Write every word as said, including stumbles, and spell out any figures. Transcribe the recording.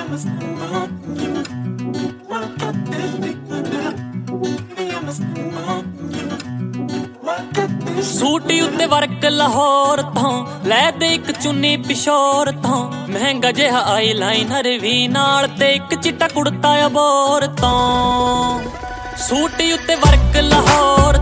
सूटी उत्ते वर्क लाहौर तो लै दे एक चुन्नी पिशोर तो महंगा जिहा आई लाइनर भी नाल ते एक चिट्टा कुड़ता अबोर तो सूटी उत्ते वर्क लाहौर